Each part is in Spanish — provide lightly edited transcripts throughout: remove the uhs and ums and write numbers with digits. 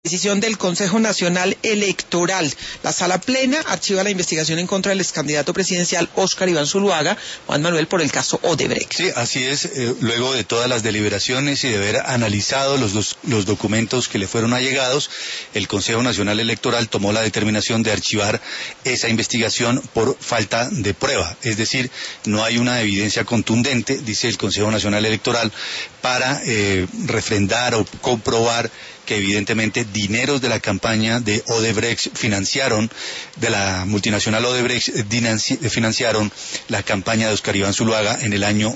Decisión del Consejo Nacional Electoral. La Sala Plena archiva la investigación en contra del excandidato presidencial Óscar Iván Zuluaga, Juan Manuel, por el caso Odebrecht. Sí, así es. Luego de todas las deliberaciones y de haber analizado los documentos que le fueron allegados, el Consejo Nacional Electoral tomó la determinación de archivar esa investigación por falta de prueba. Es decir, no hay una evidencia contundente, dice el Consejo Nacional Electoral, para refrendar o comprobar que evidentemente dineros de la campaña de Odebrecht de la multinacional Odebrecht, financiaron la campaña de Óscar Iván Zuluaga en el año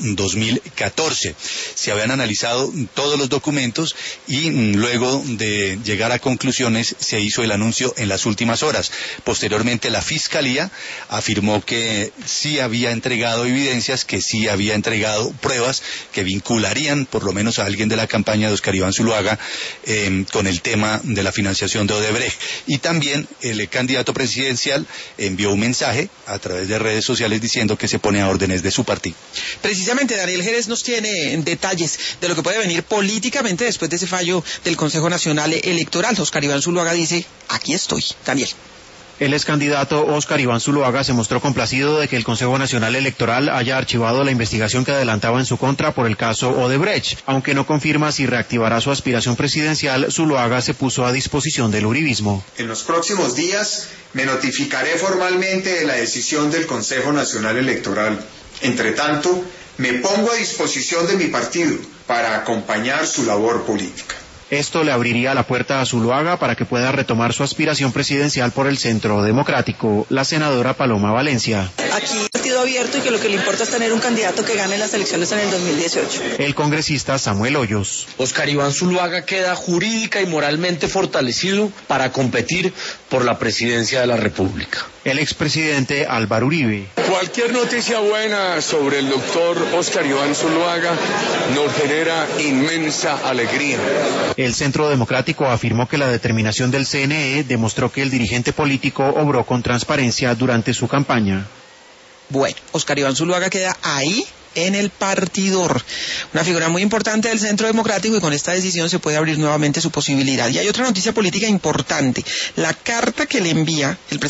2014. Se habían analizado todos los documentos y luego de llegar a conclusiones se hizo el anuncio en las últimas horas. Posteriormente la Fiscalía afirmó que sí había entregado evidencias, que sí había entregado pruebas que vincularían por lo menos a alguien de la campaña de Óscar Iván Zuluaga con el tema de la financiación de Odebrecht. Y también el candidato presidencial envió un mensaje a través de redes sociales diciendo que se pone a órdenes de su partido. Precisamente Daniel Jerez nos tiene detalles de lo que puede venir políticamente después de ese fallo del Consejo Nacional Electoral. Óscar Iván Zuluaga dice, aquí estoy. Daniel. El excandidato Óscar Iván Zuluaga se mostró complacido de que el Consejo Nacional Electoral haya archivado la investigación que adelantaba en su contra por el caso Odebrecht. Aunque no confirma si reactivará su aspiración presidencial, Zuluaga se puso a disposición del uribismo. En los próximos días me notificaré formalmente de la decisión del Consejo Nacional Electoral. Entre tanto, me pongo a disposición de mi partido para acompañar su labor política. Esto le abriría la puerta a Zuluaga para que pueda retomar su aspiración presidencial por el Centro Democrático. La senadora Paloma Valencia. Aquí partido abierto y que lo que le importa es tener un candidato que gane las elecciones en el 2018. El congresista Samuel Hoyos. Óscar Iván Zuluaga queda jurídica y moralmente fortalecido para competir por la presidencia de la República. El expresidente Álvaro Uribe. Cualquier noticia buena sobre el doctor Óscar Iván Zuluaga nos genera inmensa alegría. El Centro Democrático afirmó que la determinación del CNE demostró que el dirigente político obró con transparencia durante su campaña. Bueno, Óscar Iván Zuluaga queda ahí en el partidor, una figura muy importante del Centro Democrático, y con esta decisión se puede abrir nuevamente su posibilidad. Y hay otra noticia política importante, la carta que le envía el presidente